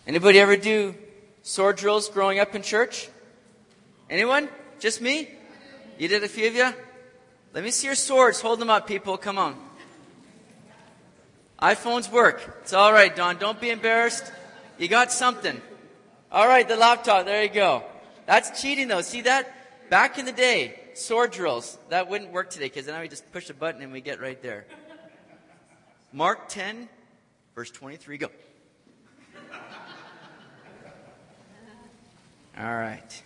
Anybody ever do sword drills growing up in church? Anyone? Just me? You did, a few of you? Let me see your swords. Hold them up, people. Come on. iPhones work. It's all right, Don. Don't be embarrassed. You got something. All right, the laptop. There you go. That's cheating, though. See that? Back in the day, sword drills. That wouldn't work today because now we just push a button and we get right there. Mark 10, verse 23. Go. All right.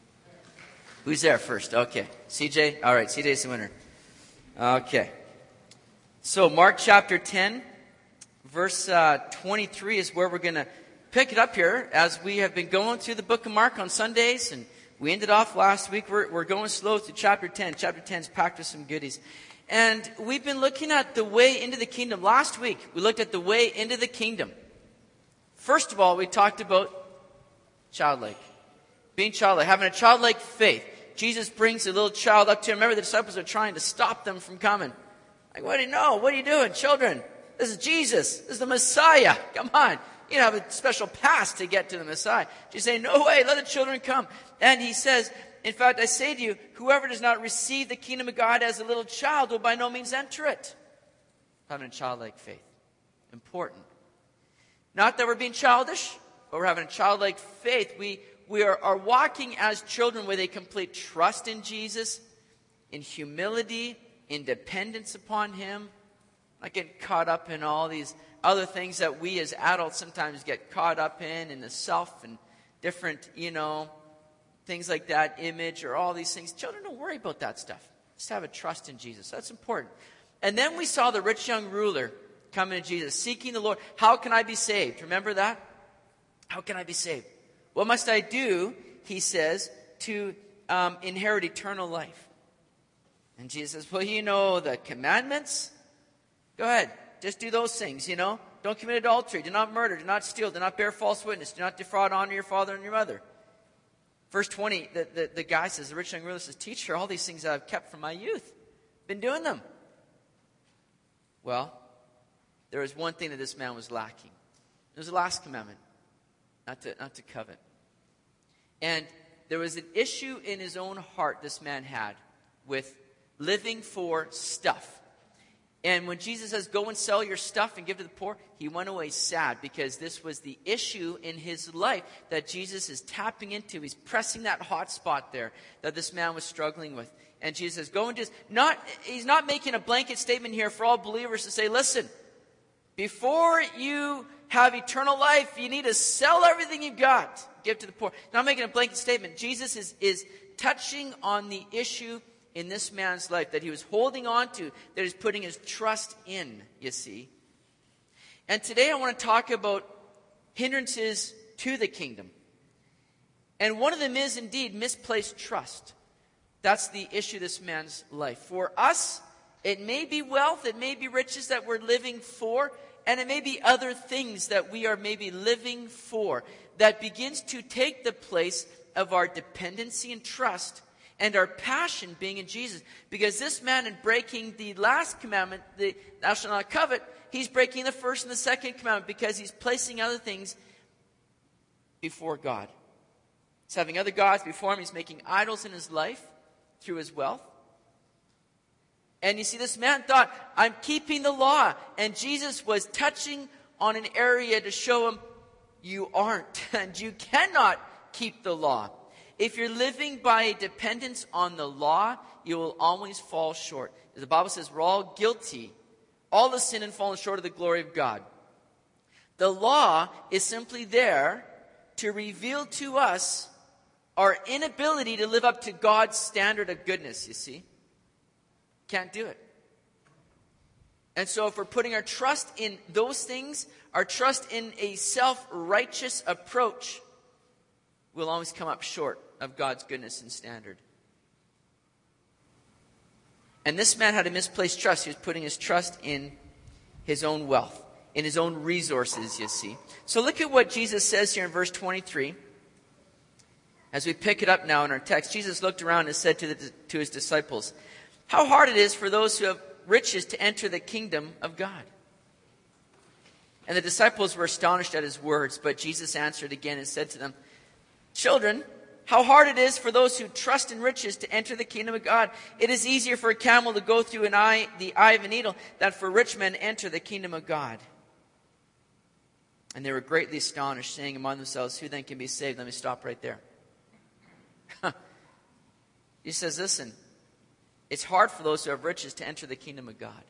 Who's there first? Okay. CJ? All right. CJ's the winner. Okay. So Mark chapter 10, verse 23 is where we're going to pick it up here as we have been going through the book of Mark on Sundays. And we ended off last week. We're going slow through chapter 10. Chapter 10 is packed with some goodies. And we've been looking at the way into the kingdom. Last week, we looked at the way into the kingdom. First of all, we talked about childlike. Being childlike, having a childlike faith. Jesus brings a little child up to him. Remember, the disciples are trying to stop them from coming. Like, what do you know? What are you doing? Children, this is Jesus. This is the Messiah. Come on. You don't have a special pass to get to the Messiah. Jesus saying, no way, let the children come. And he says, in fact, I say to you, whoever does not receive the kingdom of God as a little child will by no means enter it. Having a childlike faith. Important. Not that we're being childish, but we're having a childlike faith. We are walking as children with a complete trust in Jesus, in humility, in dependence upon Him. Not getting caught up in all these other things that we as adults sometimes get caught up in the self and different, things like that, image or all these things. Children, don't worry about that stuff. Just have a trust in Jesus. That's important. And then we saw the rich young ruler coming to Jesus, seeking the Lord. How can I be saved? Remember that? How can I be saved? What must I do, he says, to inherit eternal life? And Jesus says, well, you know the commandments. Go ahead. Just do those things, Don't commit adultery. Do not murder. Do not steal. Do not bear false witness. Do not defraud. Honor your father and your mother. Verse 20, the guy says, the rich young ruler says, teacher, all these things I've kept from my youth. Been doing them. Well, there was one thing that this man was lacking. It was the last commandment. Not to covet. And there was an issue in his own heart this man had with living for stuff. And when Jesus says, go and sell your stuff and give to the poor, he went away sad because this was the issue in his life that Jesus is tapping into. He's pressing that hot spot there that this man was struggling with. And Jesus says, go and just, he's not making a blanket statement here for all believers to say, listen, before you have eternal life, you need to sell everything you've got. Give to the poor. Not making a blanket statement. Jesus is touching on the issue in this man's life that he was holding on to, that he's putting his trust in, you see. And today I want to talk about hindrances to the kingdom. And one of them is indeed misplaced trust. That's the issue of this man's life. For us, it may be wealth, it may be riches that we're living for, and it may be other things that we are maybe living for that begins to take the place of our dependency and trust and our passion being in Jesus. Because this man, in breaking the last commandment, the thou shalt not covet, he's breaking the first and the second commandment because he's placing other things before God. He's having other gods before him. He's making idols in his life through his wealth. And you see, this man thought, I'm keeping the law. And Jesus was touching on an area to show him, you aren't. And you cannot keep the law. If you're living by a dependence on the law, you will always fall short. As the Bible says, we're all guilty. All have sinned and fallen short of the glory of God. The law is simply there to reveal to us our inability to live up to God's standard of goodness, you see. Can't do it. And so if we're putting our trust in those things, our trust in a self-righteous approach, we'll always come up short of God's goodness and standard. And this man had a misplaced trust. He was putting his trust in his own wealth, in his own resources, you see. So look at what Jesus says here in verse 23. As we pick it up now in our text, Jesus looked around and said to his disciples, how hard it is for those who have riches to enter the kingdom of God. And the disciples were astonished at his words, but Jesus answered again and said to them, "Children, how hard it is for those who trust in riches to enter the kingdom of God. It is easier for a camel to go through the eye of a needle than for rich men to enter the kingdom of God." And they were greatly astonished, saying among themselves, "Who then can be saved?" Let me stop right there. He says, listen, it's hard for those who have riches to enter the kingdom of God.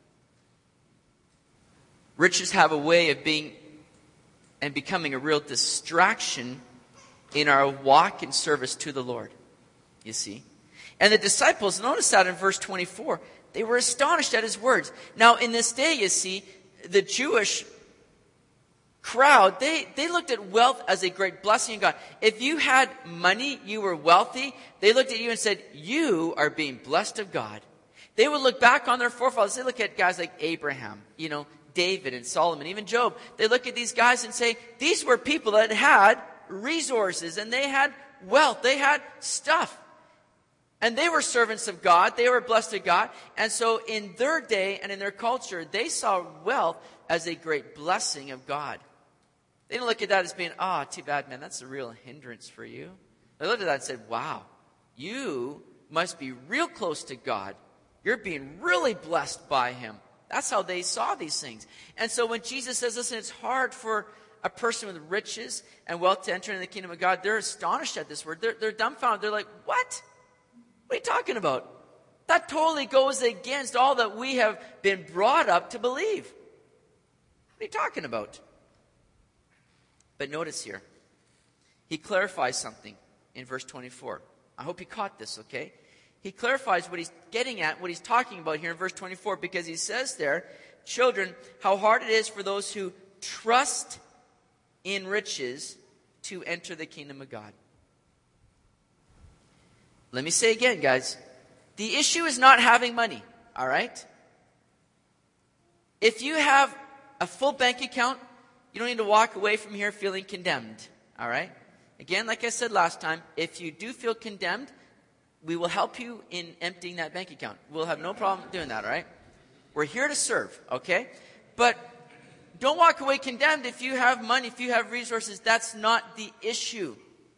Riches have a way of being and becoming a real distraction in our walk and service to the Lord, you see. And the disciples, notice that in verse 24, they were astonished at his words. Now, in this day, you see, the Jewish crowd, they looked at wealth as a great blessing in God. If you had money, you were wealthy, they looked at you and said, you are being blessed of God. They would look back on their forefathers. They look at guys like Abraham, David and Solomon, even Job. They look at these guys and say, these were people that had resources and they had wealth. They had stuff. And they were servants of God. They were blessed of God. And so in their day and in their culture, they saw wealth as a great blessing of God. They didn't look at that as being, too bad, man, that's a real hindrance for you. They looked at that and said, wow, you must be real close to God. You're being really blessed by him. That's how they saw these things. And so when Jesus says, listen, it's hard for a person with riches and wealth to enter into the kingdom of God, they're astonished at this word. They're dumbfounded. They're like, what? What are you talking about? That totally goes against all that we have been brought up to believe. What are you talking about? But notice here, he clarifies something in verse 24. I hope you caught this, okay? He clarifies what he's getting at, what he's talking about here in verse 24, because he says there, children, how hard it is for those who trust in riches to enter the kingdom of God. Let me say again, guys, the issue is not having money, all right? If you have a full bank account, you don't need to walk away from here feeling condemned, all right? Again, like I said last time, if you do feel condemned, we will help you in emptying that bank account. We'll have no problem doing that, all right? We're here to serve, okay? But don't walk away condemned if you have money, if you have resources. That's not the issue.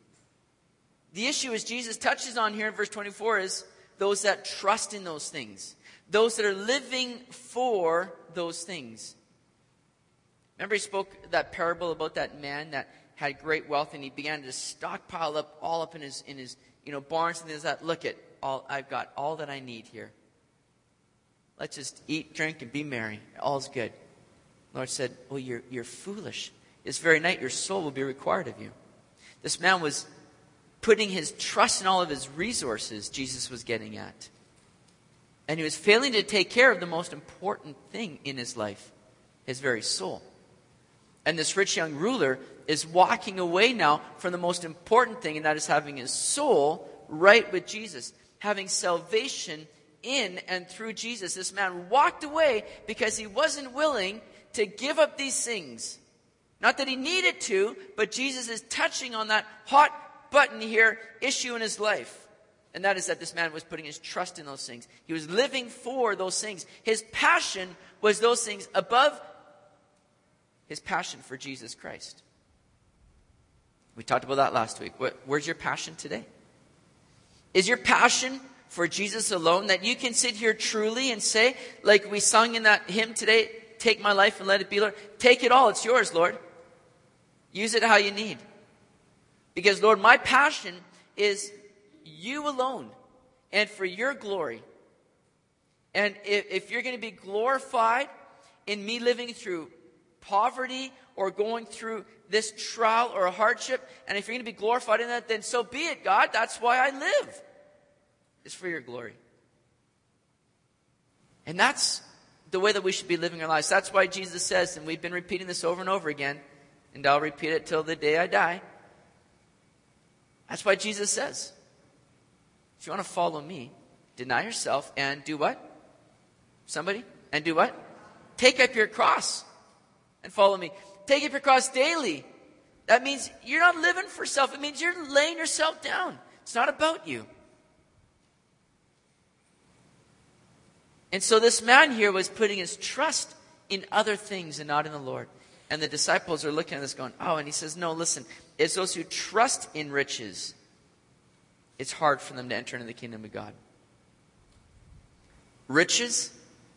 The issue, as Jesus touches on here in verse 24, is those that trust in those things. Those that are living for those things. Remember he spoke that parable about that man that had great wealth and he began to stockpile up all up in his barns and things like that. Look at I've got all that I need here. Let's just eat, drink, and be merry. All's good. The Lord said, well, you're foolish. This very night your soul will be required of you. This man was putting his trust in all of his resources, Jesus was getting at. And he was failing to take care of the most important thing in his life, his very soul. And this rich young ruler is walking away now from the most important thing, and that is having his soul right with Jesus, having salvation in and through Jesus. This man walked away because he wasn't willing to give up these things. Not that he needed to, but Jesus is touching on that hot button here issue in his life. And that is that this man was putting his trust in those things. He was living for those things. His passion was those things above his passion for Jesus Christ. We talked about that last week. Where's your passion today? Is your passion for Jesus alone, that you can sit here truly and say, like we sung in that hymn today, take my life and let it be, Lord. Take it all. It's yours, Lord. Use it how you need. Because, Lord, my passion is you alone and for your glory. And if you're going to be glorified in me living through poverty or going through this trial or a hardship, and if you're going to be glorified in that, then so be it, God. That's why I live. It's for your glory. And that's the way that we should be living our lives. That's why Jesus says, and we've been repeating this over and over again, and I'll repeat it till the day I die. That's why Jesus says, if you want to follow me, deny yourself and do what? Somebody? And do what? Take up your cross and follow me. Take up your cross daily. That means you're not living for self. It means you're laying yourself down. It's not about you. And so this man here was putting his trust in other things and not in the Lord. And the disciples are looking at this going, oh, and he says, no, listen, it's those who trust in riches, it's hard for them to enter into the kingdom of God. Riches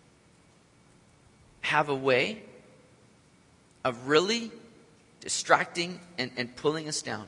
have a way of really distracting and pulling us down.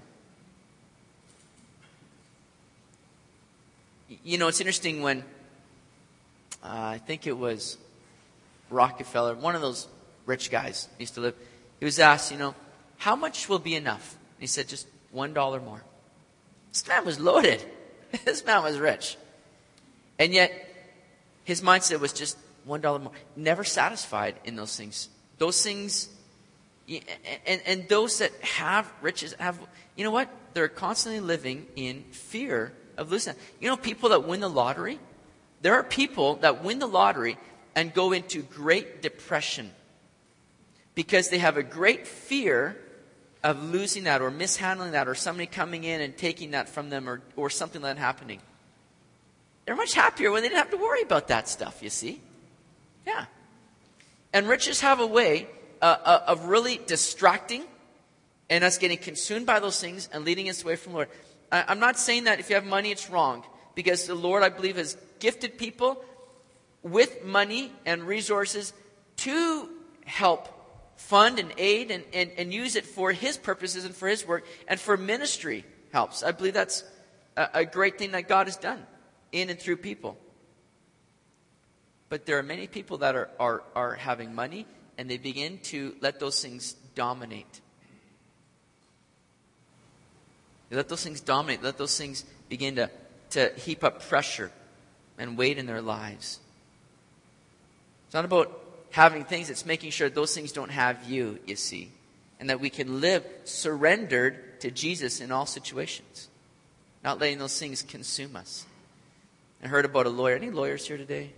You know, it's interesting when, I think it was Rockefeller, one of those rich guys used to live, he was asked, you know, how much will be enough? And he said, just $1 more. This man was loaded. This man was rich. And yet, his mindset was just $1 more. Never satisfied in those things. Those things, and those that have riches have, you know what? They're constantly living in fear of losing. You know, people that win the lottery, there are people that win the lottery and go into great depression because they have a great fear of losing that or mishandling that or somebody coming in and taking that from them or something like that happening. They're much happier when they didn't have to worry about that stuff, you see. Yeah. And riches have a way of really distracting and us getting consumed by those things and leading us away from the Lord. I'm not saying that if you have money, it's wrong. Because the Lord, I believe, has gifted people with money and resources to help fund and aid and use it for His purposes and for His work and for ministry helps. I believe that's a great thing that God has done in and through people. But there are many people that are having money and they begin to let those things dominate. They let those things dominate. Let those things begin to heap up pressure and weight in their lives. It's not about having things. It's making sure those things don't have you, you see. And that we can live surrendered to Jesus in all situations. Not letting those things consume us. I heard about a lawyer. Any lawyers here today?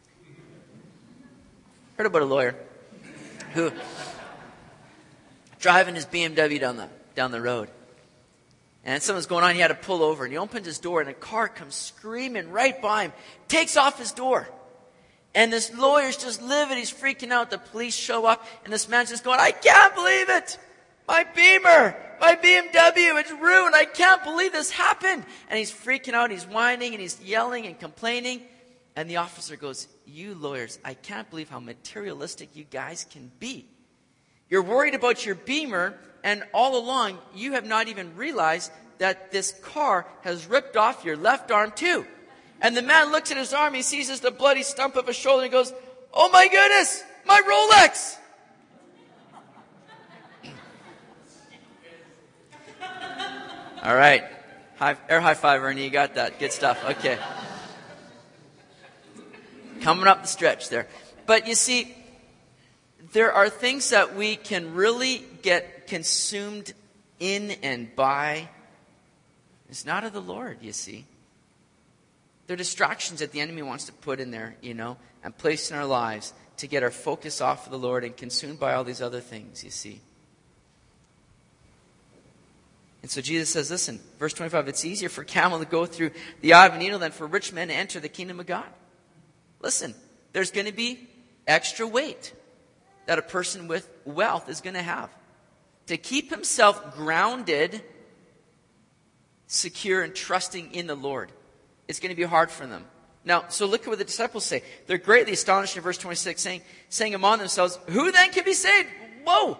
Heard about a lawyer who driving his BMW down the road. And something's going on. He had to pull over. And he opens his door. And a car comes screaming right by him. Takes off his door. And this lawyer's just livid. He's freaking out. The police show up. And this man's just going, I can't believe it. My Beamer. My BMW. It's ruined. I can't believe this happened. And he's freaking out. He's whining. And he's yelling and complaining. And the officer goes, you lawyers, I can't believe how materialistic you guys can be. You're worried about your Beamer, and all along, you have not even realized that this car has ripped off your left arm too. And the man looks at his arm, he sees just a bloody stump of a shoulder, and he goes, oh my goodness, my Rolex! All right. Air high five, Ernie, you got that. Good stuff. Okay. Coming up the stretch there. But you see, there are things that we can really get consumed in and by. It's not of the Lord, you see. They're distractions that the enemy wants to put in there, you know, and place in our lives to get our focus off of the Lord and consumed by all these other things, you see. And so Jesus says, listen, verse 25, it's easier for a camel to go through the eye of a needle than for rich men to enter the kingdom of God. Listen, there's going to be extra weight that a person with wealth is going to have. To keep himself grounded, secure, and trusting in the Lord, it's going to be hard for them. Now, so look at what the disciples say. They're greatly astonished in verse 26, saying among themselves, who then can be saved? Whoa!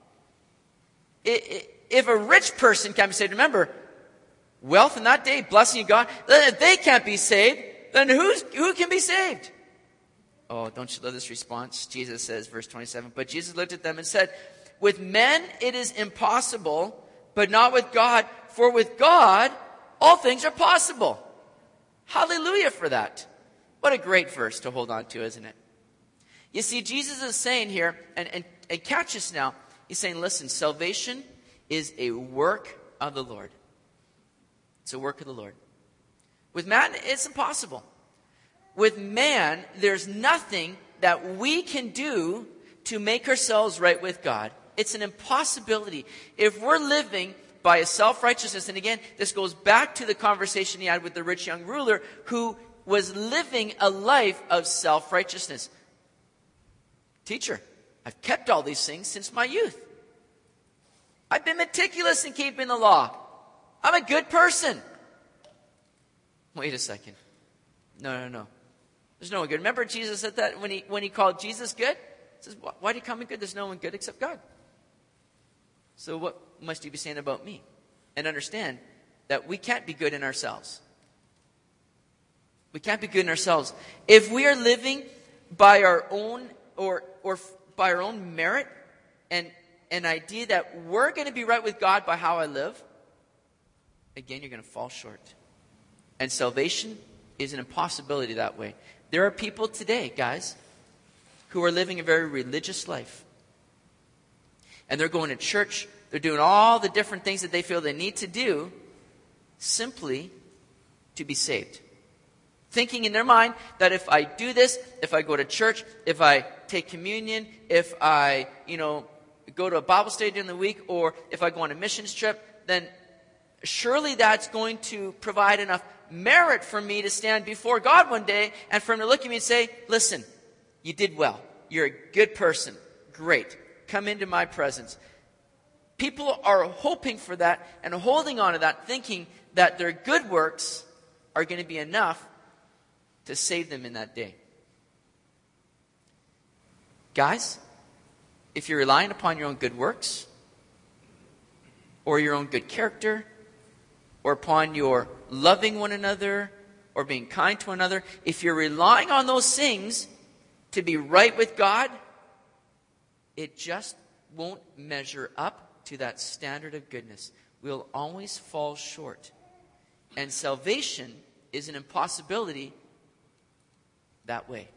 If a rich person can be saved, remember, wealth in that day, blessing of God, then if they can't be saved, then who can be saved? Oh, don't you love this response? Jesus says, verse 27, but Jesus looked at them and said, with men it is impossible, but not with God. For with God, all things are possible. Hallelujah for that. What a great verse to hold on to, isn't it? You see, Jesus is saying here, and catch this now, he's saying, listen, salvation is a work of the Lord. It's a work of the Lord. With man, it's impossible. With man, there's nothing that we can do to make ourselves right with God. It's an impossibility. If we're living by a self-righteousness, and again, this goes back to the conversation he had with the rich young ruler who was living a life of self-righteousness. Teacher, I've kept all these things since my youth. I've been meticulous in keeping the law. I'm a good person. Wait a second. No. There's no one good. Remember Jesus said that when he called Jesus good? He says, why do you call me good? There's no one good except God. So what must you be saying about me? And understand that we can't be good in ourselves. We can't be good in ourselves. If we are living by our own or by our own merit and an idea that we're going to be right with God by how I live, again, you're going to fall short. And salvation is an impossibility that way. There are people today, guys, who are living a very religious life. And they're going to church. They're doing all the different things that they feel they need to do simply to be saved. Thinking in their mind that if I do this, if I go to church, if I take communion, if I, go to a Bible study during the week, or if I go on a missions trip, then surely that's going to provide enough merit for me to stand before God one day and for him to look at me and say, listen, you did well. You're a good person. Great. Come into my presence. People are hoping for that and holding on to that, thinking that their good works are going to be enough to save them in that day. Guys, if you're relying upon your own good works, or your own good character, or upon your loving one another, or being kind to one another, if you're relying on those things to be right with God, it just won't measure up to that standard of goodness. We'll always fall short. And salvation is an impossibility that way.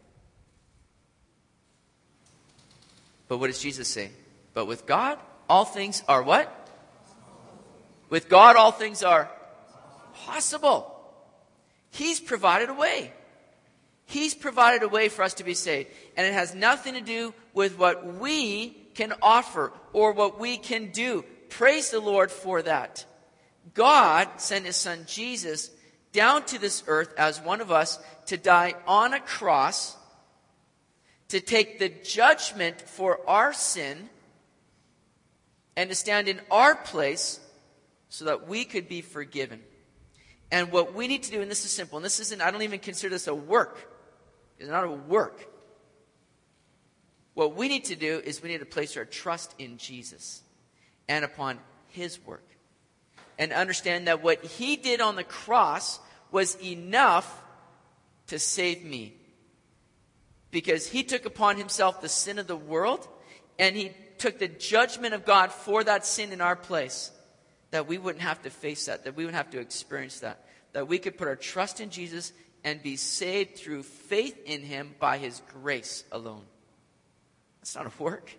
But what does Jesus say? But with God, all things are what? With God, all things are possible. He's provided a way. He's provided a way for us to be saved. And it has nothing to do with what we can offer or what we can do. Praise the Lord for that. God sent his son Jesus down to this earth as one of us to die on a cross, to take the judgment for our sin, and to stand in our place so that we could be forgiven. And what we need to do, and this is simple, and this isn't, I don't even consider this a work. It's not a work. What we need to do is we need to place our trust in Jesus and upon his work. And understand that what he did on the cross was enough to save me. Because he took upon himself the sin of the world, and he took the judgment of God for that sin in our place. That we wouldn't have to face that we wouldn't have to experience that we could put our trust in Jesus and be saved through faith in him by his grace alone. That's not a work.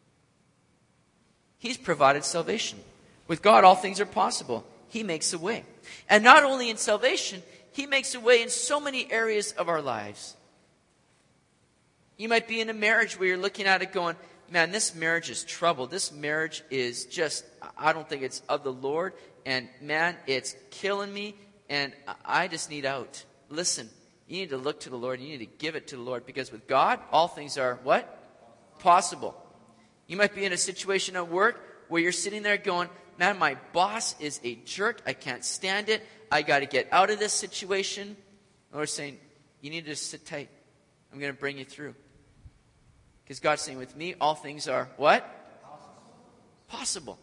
He's provided salvation. With God, all things are possible. He makes a way. And not only in salvation, he makes a way in so many areas of our lives. You might be in a marriage where you're looking at it going, man, this marriage is troubled. This marriage is just, I don't think it's of the Lord. And man, it's killing me. And I just need out. Listen, you need to look to the Lord. You need to give it to the Lord. Because with God, all things are what? Possible. You might be in a situation at work where you're sitting there going, man, my boss is a jerk. I can't stand it. I got to get out of this situation. And we're saying, you need to just sit tight. I'm going to bring you through. Because God's saying, with me, all things are what? Possible.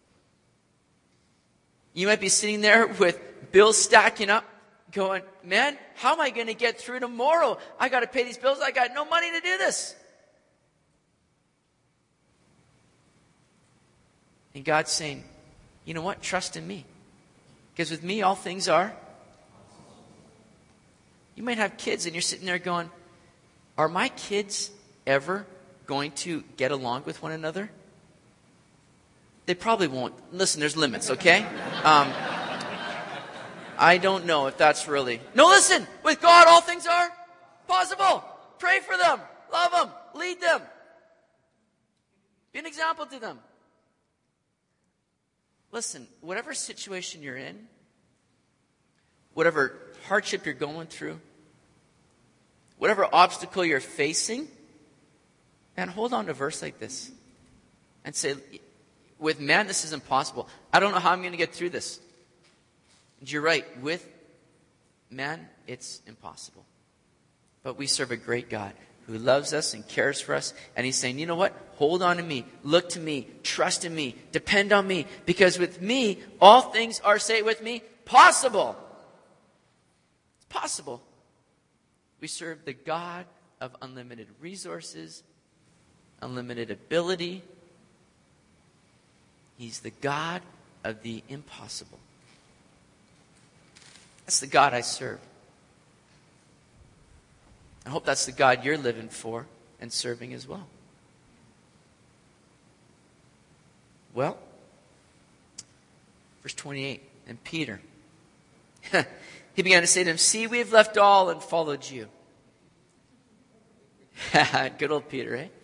You might be sitting there with bills stacking up, going, man, how am I going to get through tomorrow? I got to pay these bills. I got no money to do this. And God's saying, you know what? Trust in me. Because with me, all things are. You might have kids and you're sitting there going, are my kids ever going to get along with one another? They probably won't. Listen, there's limits, okay? I don't know if that's really... No, listen! With God, all things are possible. Pray for them. Love them. Lead them. Be an example to them. Listen, whatever situation you're in, whatever hardship you're going through, whatever obstacle you're facing, And hold on to a verse like this and say, with man, this is impossible. I don't know how I'm going to get through this. And you're right. With man, it's impossible. But we serve a great God who loves us and cares for us. And he's saying, you know what? Hold on to me. Look to me. Trust in me. Depend on me. Because with me, all things are, say it with me, possible. It's possible. We serve the God of unlimited resources, unlimited ability. He's the God of the impossible. That's the God I serve. I hope that's the God you're living for and serving as well. Well, verse 28, and Peter, he began to say to him, see, we have left all and followed you. Good old Peter, eh?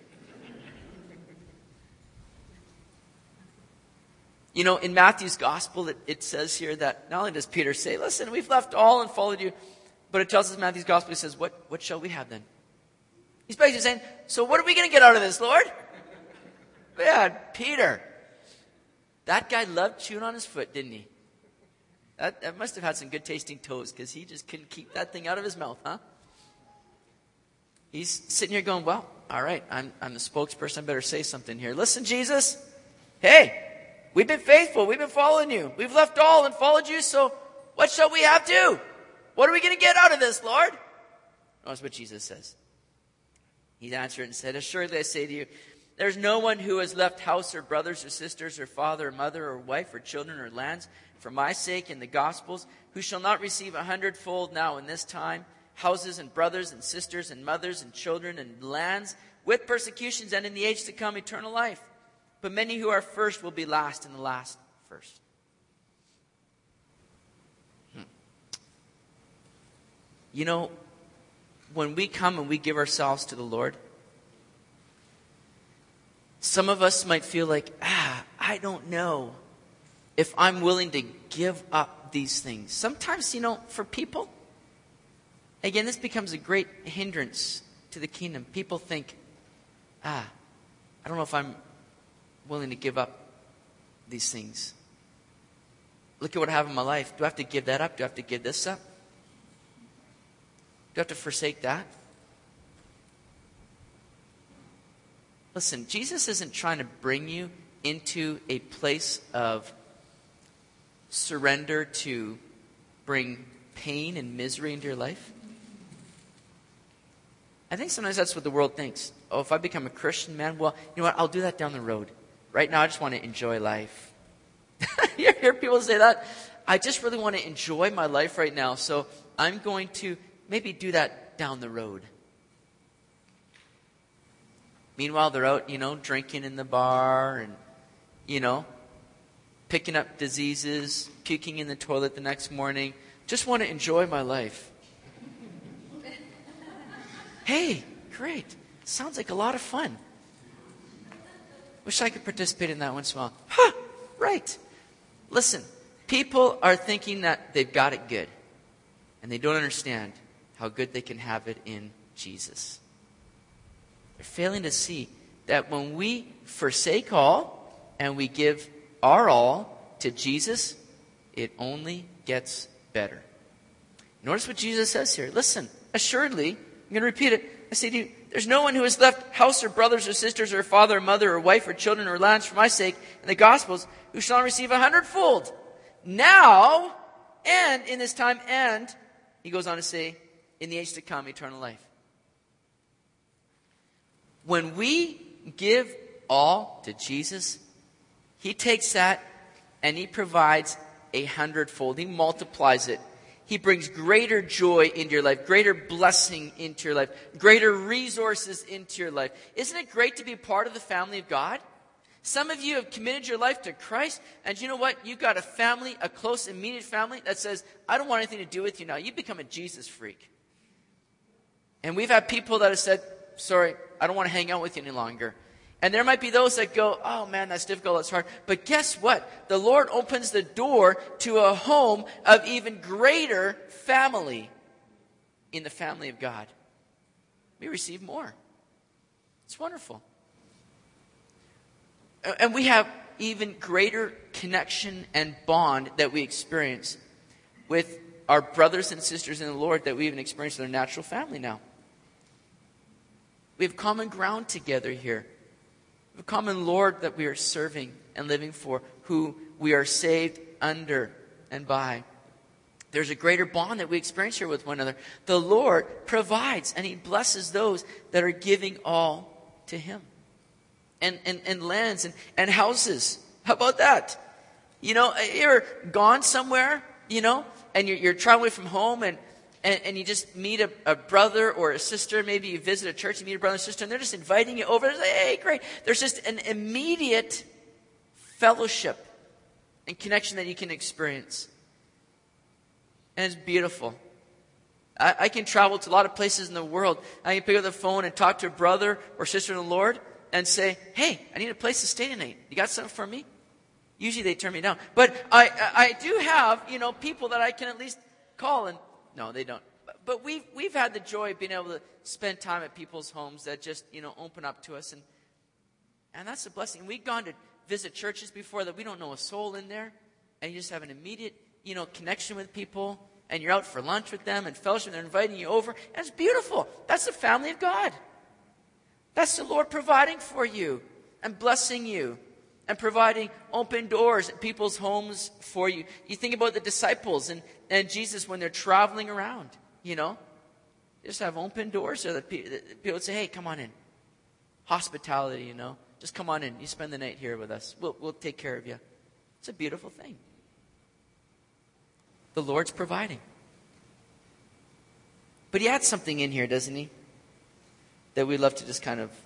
You know, in Matthew's gospel, it says here that not only does Peter say, listen, we've left all and followed you, but it tells us in Matthew's gospel, he says, what shall we have then? He's basically saying, so what are we going to get out of this, Lord? Man, Peter. That guy loved chewing on his foot, didn't he? That must have had some good tasting toes, because he just couldn't keep that thing out of his mouth, huh? He's sitting here going, well, all right, I'm the spokesperson. I better say something here. Listen, Jesus, hey, we've been faithful. We've been following you. We've left all and followed you. So what shall we have to? What are we going to get out of this, Lord? Notice what Jesus says. He answered and said, assuredly I say to you, there's no one who has left house or brothers or sisters or father or mother or wife or children or lands for my sake in the Gospels, who shall not receive 100-fold now in this time, houses and brothers and sisters and mothers and children and lands, with persecutions, and in the age to come eternal life. But many who are first will be last, and the last first. You know, when we come and we give ourselves to the Lord, some of us might feel like, I don't know if I'm willing to give up these things. Sometimes, you know, for people, again, this becomes a great hindrance to the kingdom. People think, I don't know if I'm willing to give up these things. Look at what I have in my life. Do I have to give that up? Do I have to give this up? Do I have to forsake that? Listen, Jesus isn't trying to bring you into a place of surrender to bring pain and misery into your life. I think sometimes that's what the world thinks. Oh, if I become a Christian, man, well, you know what? I'll do that down the road. Right now, I just want to enjoy life. You hear people say that? I just really want to enjoy my life right now, so I'm going to maybe do that down the road. Meanwhile, they're out, you know, drinking in the bar and, you know, picking up diseases, puking in the toilet the next morning. Just want to enjoy my life. Hey, great. Sounds like a lot of fun. Wish I could participate in that once in a while. Huh, right. Listen, people are thinking that they've got it good. And they don't understand how good they can have it in Jesus. They're failing to see that when we forsake all and we give our all to Jesus, it only gets better. Notice what Jesus says here. Listen, assuredly, I'm going to repeat it. I say to you, there's no one who has left house or brothers or sisters or father or mother or wife or children or lands for my sake in the Gospels who shall not receive 100-fold. Now, and in this time, and, he goes on to say, in the age to come, eternal life. When we give all to Jesus, he takes that and he provides 100-fold. He multiplies it. He brings greater joy into your life, greater blessing into your life, greater resources into your life. Isn't it great to be part of the family of God? Some of you have committed your life to Christ, and you know what? You've got a family, a close, immediate family that says, I don't want anything to do with you now. You've become a Jesus freak. And we've had people that have said, sorry, I don't want to hang out with you any longer. And there might be those that go, oh man, that's difficult, that's hard. But guess what? The Lord opens the door to a home of even greater family in the family of God. We receive more. It's wonderful. And we have even greater connection and bond that we experience with our brothers and sisters in the Lord that we even experience in our natural family now. We have common ground together here. We have a common Lord that we are serving and living for, who we are saved under and by. There's a greater bond that we experience here with one another. The Lord provides and He blesses those that are giving all to Him. And lands and houses. How about that? You know, you're gone somewhere, you know, and you're traveling from home and you just meet a brother or a sister. Maybe you visit a church, you meet a brother and sister, and they're just inviting you over. They're like, hey, great. There's just an immediate fellowship and connection that you can experience. And it's beautiful. I can travel to a lot of places in the world. I can pick up the phone and talk to a brother or sister in the Lord and say, hey, I need a place to stay tonight. You got something for me? Usually they turn me down. But I do have, you know, people that I can at least call. And no, they don't. But we've had the joy of being able to spend time at people's homes that just, you know, open up to us. And that's a blessing. We've gone to visit churches before that we don't know a soul in there. And you just have an immediate, you know, connection with people. And you're out for lunch with them and fellowship. And they're inviting you over. And it's beautiful. That's the family of God. That's the Lord providing for you and blessing you and providing open doors at people's homes for you. You think about the disciples and Jesus when they're traveling around, you know. They just have open doors so that people would say, hey, come on in. Hospitality, you know. Just come on in. You spend the night here with us. We'll take care of you. It's a beautiful thing. The Lord's providing. But He adds something in here, doesn't He? That we love to just kind of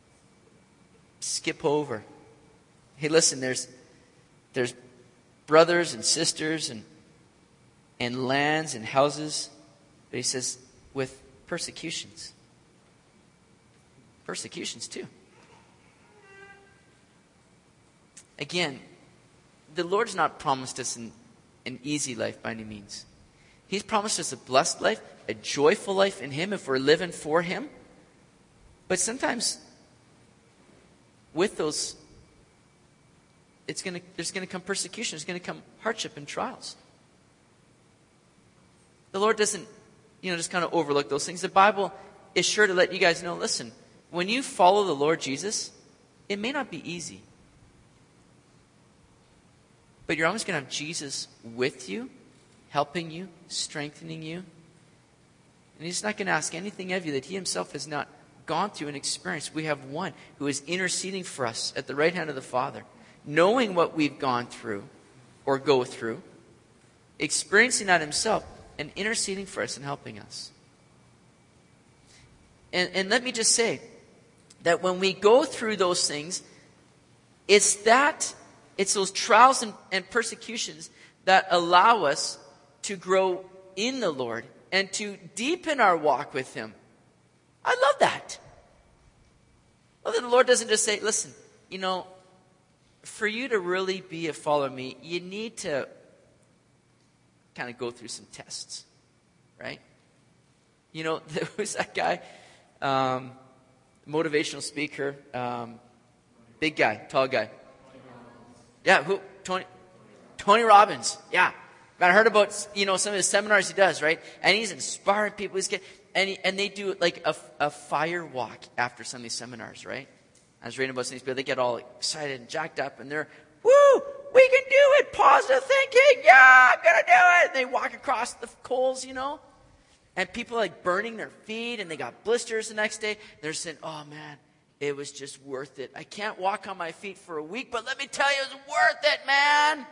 skip over. Hey, listen, there's brothers and sisters and lands and houses, but He says with persecutions. Persecutions too. Again, the Lord's not promised us an easy life by any means. He's promised us a blessed life, a joyful life in Him if we're living for Him. But sometimes with those, there's going to come persecution. There's going to come hardship and trials. The Lord doesn't, you know, just kind of overlook those things. The Bible is sure to let you guys know, listen, when you follow the Lord Jesus, it may not be easy. But you're always going to have Jesus with you, helping you, strengthening you. And He's not going to ask anything of you that He Himself has not gone through and experienced. We have one who is interceding for us at the right hand of the Father, knowing what we've gone through or go through, experiencing that Himself, and interceding for us and helping us. And let me just say that when we go through those things, it's those trials and persecutions that allow us to grow in the Lord and to deepen our walk with Him. I love that. Well, the Lord doesn't just say, listen, you know, for you to really be a follower of me, you need to kind of go through some tests, right? You know, there was that guy, motivational speaker, big guy, tall guy. Yeah, who? Tony Robbins. Yeah. I heard about, you know, some of the seminars he does, right? And he's inspiring people. And they do like a fire walk after some of these seminars, right? I was reading about some of these people. They get all excited and jacked up, and they're, woo, we can do it. Positive thinking. Yeah, I'm going to do it. And they walk across the coals, you know. And people are like burning their feet, and they got blisters the next day. They're saying, oh, man, it was just worth it. I can't walk on my feet for a week, but let me tell you, it was worth it, man.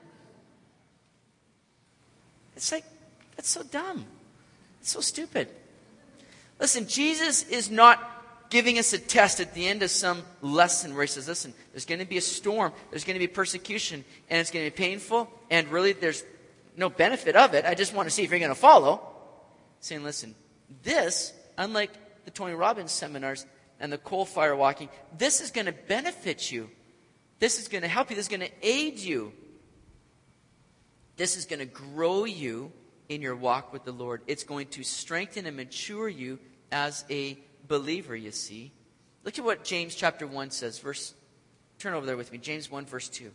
It's like, that's so dumb. It's so stupid. Listen, Jesus is not giving us a test at the end of some lesson where He says, listen, there's going to be a storm, there's going to be persecution, and it's going to be painful, and really there's no benefit of it. I just want to see if you're going to follow. Saying, listen, this, unlike the Tony Robbins seminars and the coal fire walking, this is going to benefit you. This is going to help you. This is going to aid you. This is going to grow you in your walk with the Lord. It's going to strengthen and mature you as a believer, you see. Look at what James chapter 1 says. Turn over there with me. James 1 verse 2.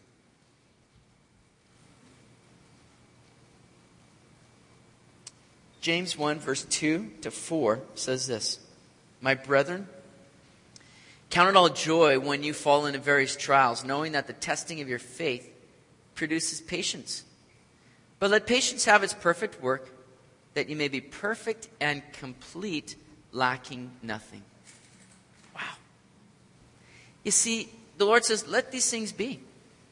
James 1 verse 2 to 4 says this. My brethren, count it all joy when you fall into various trials, knowing that the testing of your faith produces patience. But let patience have its perfect work, that you may be perfect and complete, lacking nothing. Wow. You see, the Lord says, let these things be.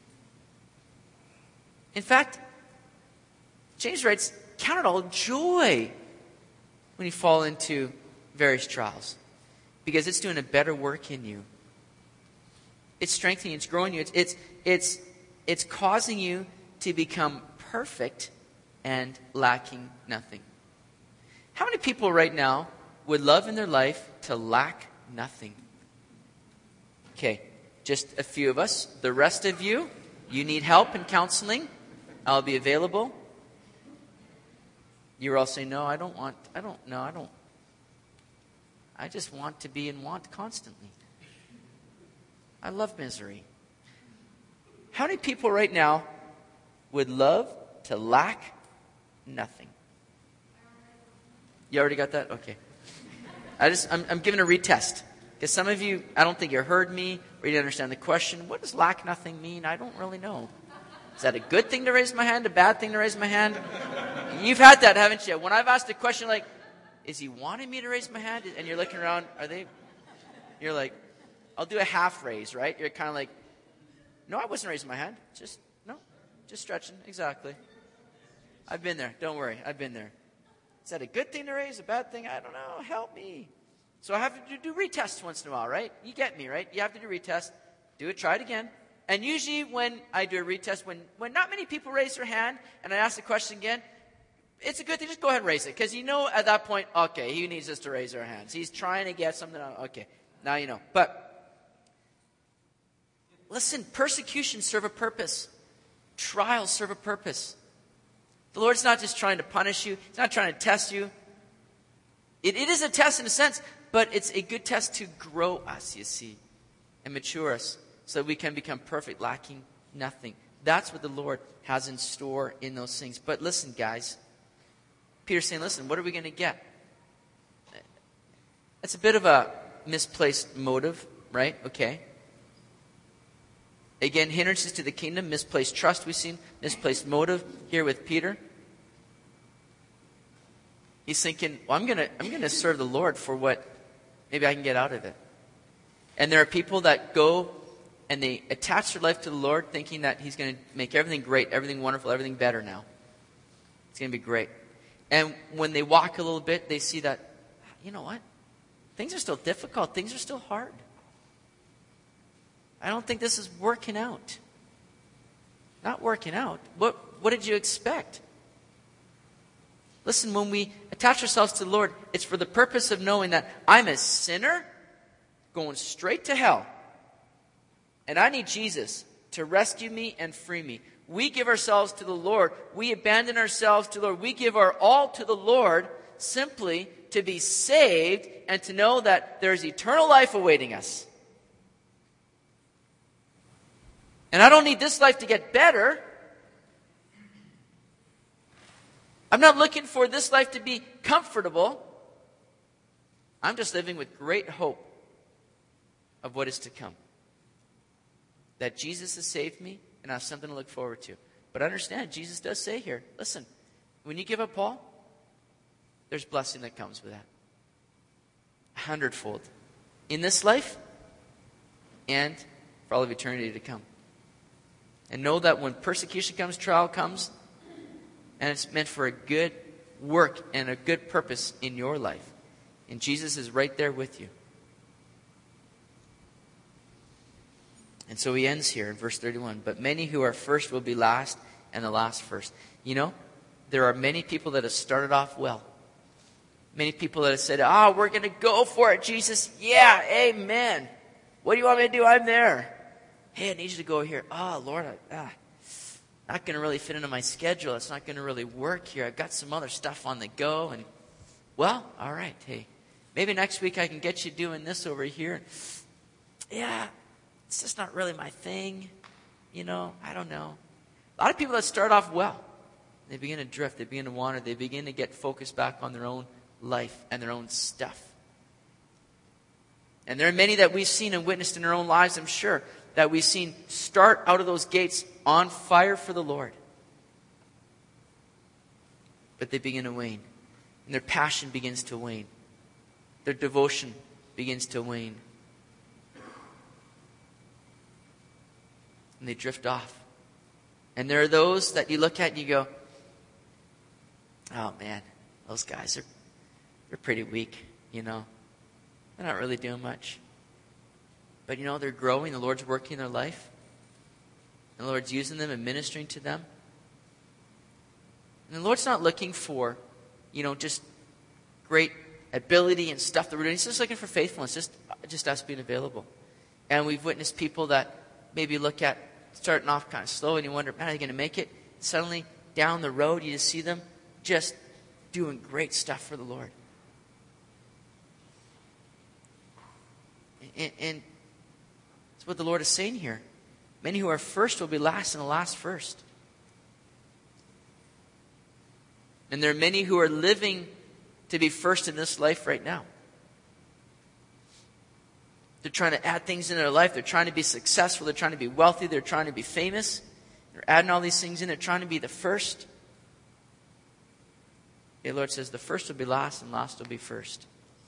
In fact, James writes, count it all joy when you fall into various trials, because it's doing a better work in you. It's strengthening, it's growing you. It's causing you to become perfect and lacking nothing. How many people right now would love in their life to lack nothing? Okay, just a few of us. The rest of you, you need help and counseling. I'll be available. You're all saying, no, I just want to be in want constantly. I love misery. How many people right now would love to lack nothing? You already got that? Okay. I'm giving a retest. Because some of you, I don't think you heard me or you didn't understand the question. What does lack nothing mean? I don't really know. Is that a good thing to raise my hand? A bad thing to raise my hand? You've had that, haven't you? When I've asked a question like, is he wanting me to raise my hand? And you're looking around, you're like, I'll do a half raise, right? You're kind of like, no, I wasn't raising my hand. Just stretching. Exactly. I've been there. Don't worry. I've been there. Is that a good thing to raise? A bad thing? I don't know. Help me. So I have to do retests once in a while, right? You get me, right? You have to do retest. Do it. Try it again. And usually when I do a retest, when not many people raise their hand and I ask the question again, it's a good thing. Just go ahead and raise it. Because you know at that point, okay, he needs us to raise our hands. He's trying to get something out. Okay, now you know. But listen, persecutions serve a purpose. Trials serve a purpose. The Lord's not just trying to punish you. He's not trying to test you. It is a test in a sense, but it's a good test to grow us, you see, and mature us so that we can become perfect, lacking nothing. That's what the Lord has in store in those things. But listen, guys. Peter's saying, listen, what are we going to get? It's a bit of a misplaced motive, right? Okay. Again, hindrances to the kingdom, misplaced trust we've seen, misplaced motive here with Peter. He's thinking, well, I'm gonna serve the Lord for what maybe I can get out of it. And there are people that go and they attach their life to the Lord thinking that He's going to make everything great, everything wonderful, everything better now. It's going to be great. And when they walk a little bit, they see that, you know what? Things are still difficult. Things are still hard. I don't think this is working out. Not working out. What did you expect? Listen, when we attach ourselves to the Lord, it's for the purpose of knowing that I'm a sinner going straight to hell. And I need Jesus to rescue me and free me. We give ourselves to the Lord. We abandon ourselves to the Lord. We give our all to the Lord simply to be saved and to know that there's eternal life awaiting us. And I don't need this life to get better. I'm not looking for this life to be comfortable. I'm just living with great hope of what is to come. That Jesus has saved me and I have something to look forward to. But understand, Jesus does say here, listen, when you give up all, there's blessing that comes with that. 100-fold. In this life and for all of eternity to come. And know that when persecution comes, trial comes, and it's meant for a good work and a good purpose in your life. And Jesus is right there with you. And so he ends here in verse 31. But many who are first will be last, and the last first. You know, there are many people that have started off well. Many people that have said, we're going to go for it, Jesus. Yeah, amen. What do you want me to do? I'm there. Hey, I need you to go here. Lord, not going to really fit into my schedule. It's not going to really work here. I've got some other stuff on the go. And, well, all right. Hey, maybe next week I can get you doing this over here. yeah, it's just not really my thing. I don't know. A lot of people that start off well, they begin to drift, they begin to wander, they begin to get focused back on their own life and their own stuff. And there are many that we've seen and witnessed in our own lives, I'm sure, that we've seen start out of those gates on fire for the Lord. But they begin to wane. And their passion begins to wane. Their devotion begins to wane. And they drift off. And there are those that you look at and you go, oh man, those guys they're pretty weak, They're not really doing much. But they're growing, the Lord's working in their life. And the Lord's using them and ministering to them. And the Lord's not looking for, just great ability and stuff that we're doing. He's just looking for faithfulness, just us being available. And we've witnessed people that maybe look at starting off kind of slow and you wonder, man, are they going to make it? Suddenly, down the road, you just see them just doing great stuff for the Lord. And that's what the Lord is saying here. Many who are first will be last, and the last first. And there are many who are living to be first in this life right now. They're trying to add things in their life. They're trying to be successful. They're trying to be wealthy. They're trying to be famous. They're adding all these things in. They're trying to be the first. The Lord says the first will be last and last will be first.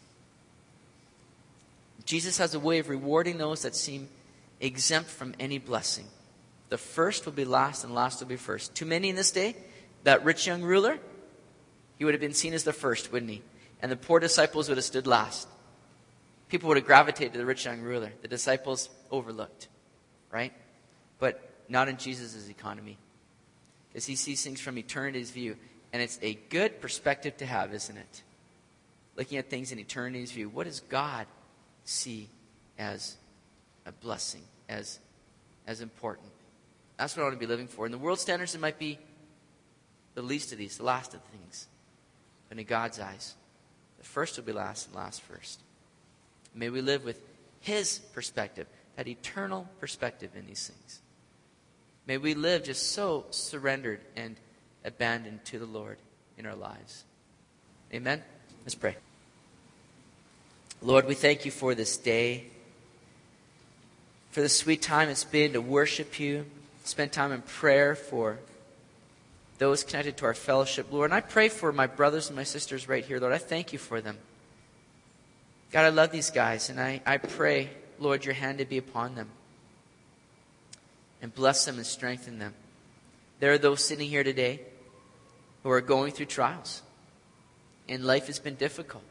Jesus has a way of rewarding those that seem exempt from any blessing. The first will be last and last will be first. Too many in this day, that rich young ruler, he would have been seen as the first, wouldn't he? And the poor disciples would have stood last. People would have gravitated to the rich young ruler. The disciples overlooked, right? But not in Jesus' economy. Because he sees things from eternity's view. And it's a good perspective to have, isn't it? Looking at things in eternity's view. What does God see as a blessing, as important? That's what I want to be living for. In the world standards, it might be the least of these, the last of things. But in God's eyes, the first will be last and last first. May we live with His perspective, that eternal perspective in these things. May we live just so surrendered and abandoned to the Lord in our lives. Amen? Let's pray. Lord, we thank you for this day, for the sweet time it's been to worship you, spend time in prayer for those connected to our fellowship, Lord. And I pray for my brothers and my sisters right here, Lord. I thank you for them. God, I love these guys, and I pray, Lord, your hand to be upon them and bless them and strengthen them. There are those sitting here today who are going through trials, and life has been difficult.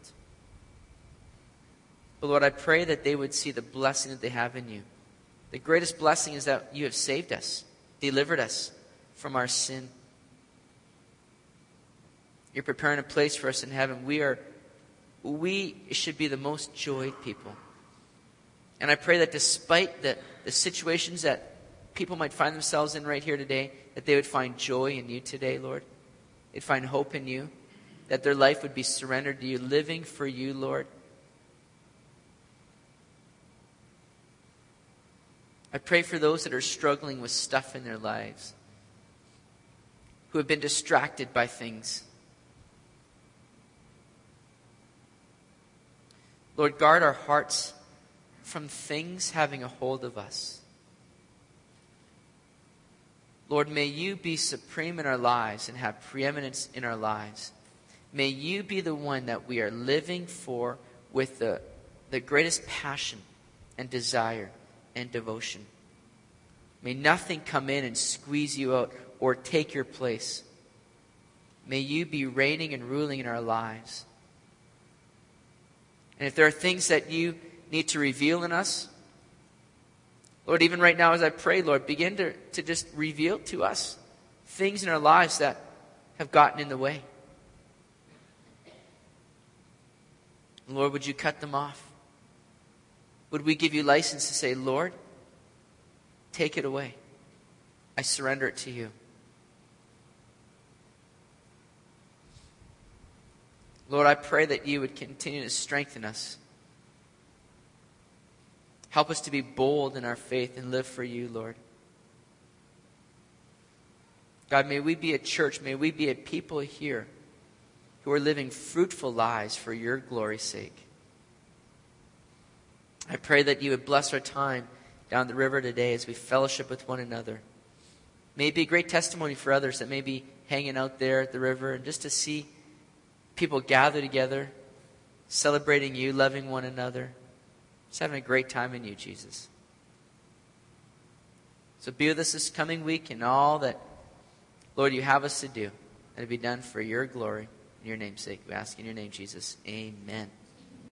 But Lord, I pray that they would see the blessing that they have in you. The greatest blessing is that you have saved us, delivered us from our sin. You're preparing a place for us in heaven. We should be the most joyed people. And I pray that despite the situations that people might find themselves in right here today, that they would find joy in you today, Lord. They'd find hope in you. That their life would be surrendered to you, living for you, Lord. I pray for those that are struggling with stuff in their lives, who have been distracted by things. Lord, guard our hearts from things having a hold of us. Lord, may you be supreme in our lives and have preeminence in our lives. May you be the one that we are living for with the greatest passion and desire and devotion. May nothing come in and squeeze you out or take your place. May you be reigning and ruling in our lives. And if there are things that you need to reveal in us, Lord, even right now as I pray, Lord, begin to just reveal to us things in our lives that have gotten in the way. Lord, would you cut them off? Would we give you license to say, Lord, take it away. I surrender it to you. Lord, I pray that you would continue to strengthen us Help us to be bold in our faith and live for you, Lord. God, may we be a church, may we be a people here who are living fruitful lives for your glory's sake. I pray that you would bless our time down the river today as we fellowship with one another. May it be a great testimony for others that may be hanging out there at the river, and just to see people gather together, celebrating you, loving one another, just having a great time in you, Jesus. So be with us this coming week and all that, Lord, you have us to do. Let it be done for your glory, in your name's sake. We ask in your name, Jesus. Amen.